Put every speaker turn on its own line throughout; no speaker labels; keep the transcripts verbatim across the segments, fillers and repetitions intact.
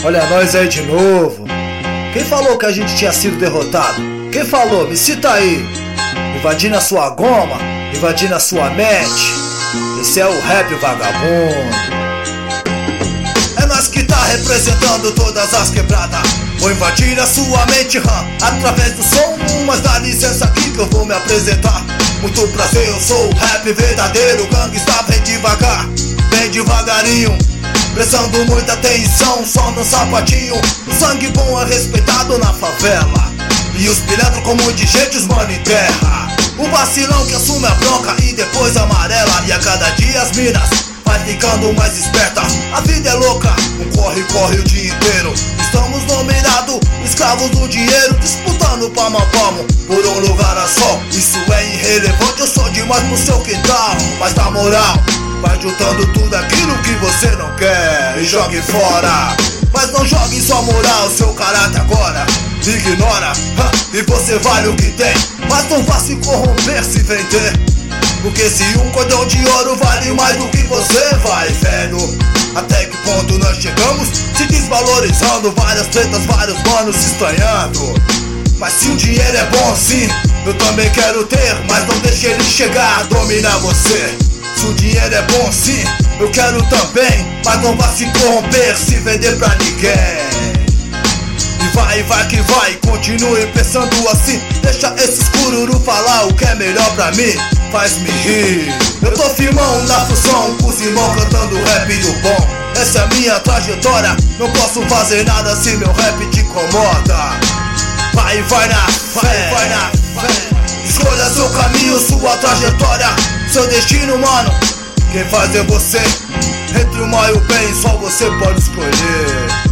Olha nós aí de novo. Quem falou que a gente tinha sido derrotado? Quem falou? Me cita aí. Invadindo a sua goma, invadindo a sua mente. Esse é o rap vagabundo. É nós que tá representando todas as quebradas. Vou invadir a sua mente, hum, através do som. Mas dá licença aqui que eu vou me apresentar. Muito prazer, eu sou o rap verdadeiro. Gangsta, vem devagar, vem devagarinho, prestando muita atenção, só no sapatinho. O sangue bom é respeitado na favela, e os pilantras como indigentes, mano, em terra. O vacilão que assume a bronca e depois amarela. E a cada dia as minas vai ficando mais esperta. A vida é louca, um corre-corre o dia inteiro. Estamos nominados, escravos do dinheiro, disputando palmo a palmo por um lugar a só. Isso é irrelevante, eu sou demais pro seu quintal. Mas na moral, vai juntando tudo aquilo que você não quer e jogue fora. Mas não jogue sua moral, seu caráter agora ignora, e você vale o que tem. Mas não vá se corromper, se vender, porque se um cordão de ouro vale mais do que você, vai vendo até que ponto nós chegamos, se desvalorizando. Várias tretas, vários manos se estranhando. Mas se o dinheiro é bom sim, eu também quero ter. Mas não deixe ele chegar a dominar você. Se o dinheiro é bom sim, eu quero também. Mas não vá se corromper, se vender pra ninguém. E vai, vai que vai, continue pensando assim. Deixa esses cururu falar o que é melhor pra mim. Faz-me rir. Eu tô firmão na função, com os irmãos cantando rap do bom. Essa é a minha trajetória, não posso fazer nada se meu rap te incomoda. Vai, vai na fé, vai na fé. Escolha seu caminho, sua trajetória, seu destino, mano. Quem faz é você. Entre o mal e o bem, só você pode escolher.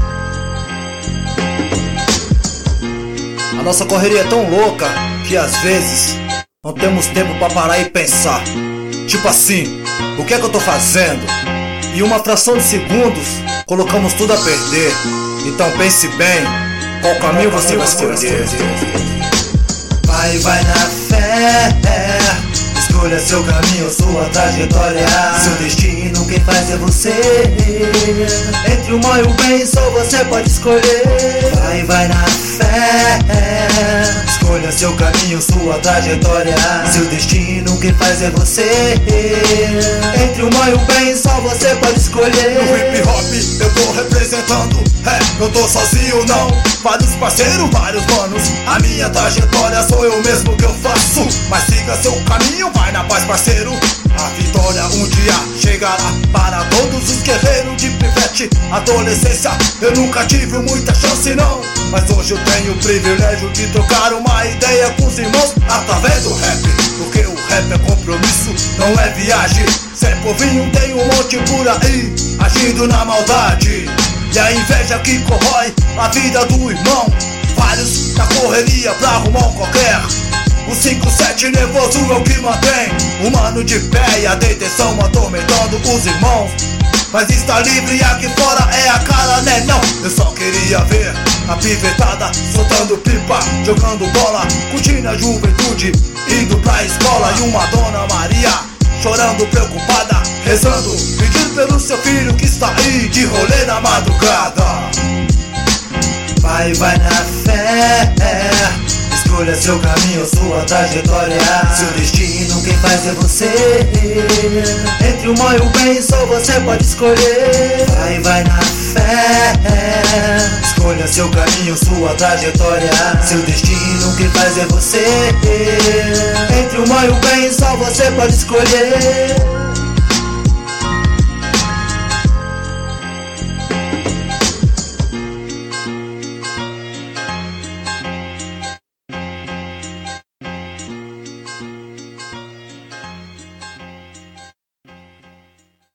A nossa correria é tão louca que às vezes não temos tempo pra parar e pensar. Tipo assim, o que é que eu tô fazendo? Em uma fração de segundos, colocamos tudo a perder. Então pense bem, qual caminho você vai escolher.
Vai, vai na fé, escolha seu caminho, sua trajetória, seu destino, quem faz é você. Entre o mal e o bem, só você pode escolher. Vai, vai na fé, escolha seu caminho, sua trajetória, seu destino, quem faz é você. Entre o mal e o bem, só você pode escolher.
No hip hop eu tô representando, é, não tô sozinho não. Vários parceiros, vários manos, a minha trajetória sou eu mesmo que eu faço. Mas siga seu caminho, vai na paz, parceiro. A vitória um dia chegará para todos os guerreiros de pivete. Adolescência, eu nunca tive muita chance não, mas hoje eu tenho o privilégio de trocar uma ideia com os irmãos através do rap. Porque o rap é compromisso, não é viagem. Sem povinho tem um monte por aí, agindo na maldade. E a inveja que corrói a vida do irmão. Vários na correria pra arrumar um qualquer. O cinco sete nervoso é o que mantém o mano de pé e a detenção atormentando os irmãos. Mas está livre aqui fora é a cara, né não? Eu só queria ver a pivetada soltando pipa, jogando bola, curtindo a juventude, indo pra escola. E uma Dona Maria chorando preocupada, rezando, pedindo pelo seu filho que está aí de rolê na madrugada.
Vai, vai na fé, escolha seu caminho, sua trajetória, seu destino, quem faz é você. Entre o mal e o bem, só você pode escolher. Vai, vai na fé, escolha seu caminho, sua trajetória, seu destino, quem faz é você. Entre o mal e o bem, só você pode escolher.